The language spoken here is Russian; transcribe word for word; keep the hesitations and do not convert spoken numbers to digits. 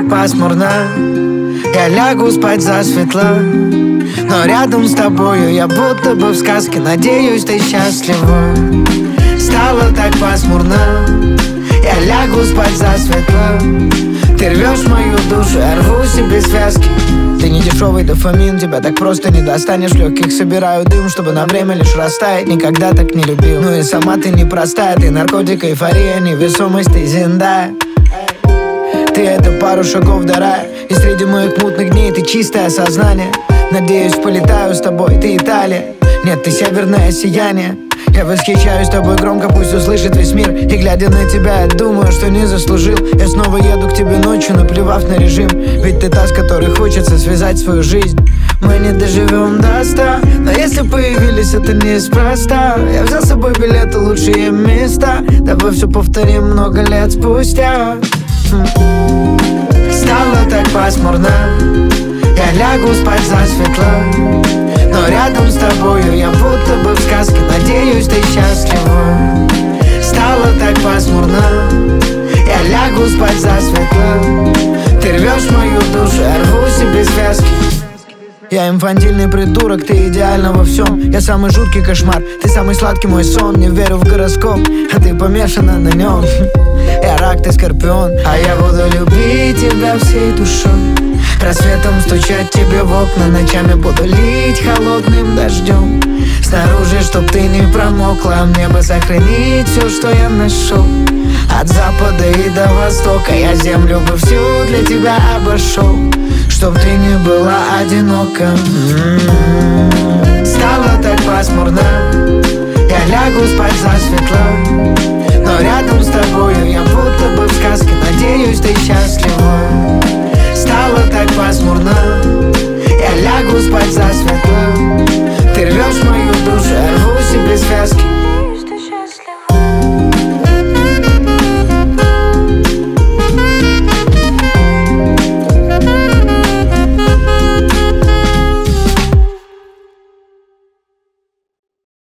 так пасмурно, я лягу спать засветло, но рядом с тобою я будто бы в сказке. Надеюсь, ты счастлива. Стало так пасмурно, я лягу спать засветло. Ты рвешь мою душу, я рву себе связки. Ты не дешевый дофамин, тебя так просто не достанешь. В легких собираю дым, чтобы на время лишь растаять. Никогда так не любил, ну и сама ты непростая. Ты наркотик, эйфория, невесомость, ты Зендая. Ты это пару шагов до рая, и среди моих мутных дней ты чистое сознание. Надеюсь, полетаю с тобой, ты Италия. Нет, ты северное сияние. Я восхищаюсь тобой громко, пусть услышит весь мир. И глядя на тебя, я думаю, что не заслужил. Я снова еду к тебе ночью, наплевав на режим. Ведь ты та, с которой хочется связать свою жизнь. Мы не доживем до ста, но если появились, это неспроста. Я взял с собой билеты, лучшие места. Давай все повторим много лет спустя. Стало так пасмурно, я лягу спать засветло, но рядом с тобою я будто бы в сказке. Надеюсь, ты счастлива. Стало так пасмурно, я лягу спать засветло. Ты рвешь мою душу, я рву себе связки. Я инфантильный придурок, ты идеальна во всем. Я самый жуткий кошмар, ты самый сладкий мой сон. Не верю в гороскоп, а ты помешана на нем. Я рак, ты скорпион, а я буду любить тебя всей душой. Рассветом стучать тебе в окна, ночами буду лить холодным дождем. Снаружи, чтоб ты не промокла, мне бы сохранить все, что я нашел. От запада и до востока я землю бы всю для тебя обошел, чтоб ты не была одинока. М-м-м. Стало так пасмурно, я лягу спать засветло, но рядом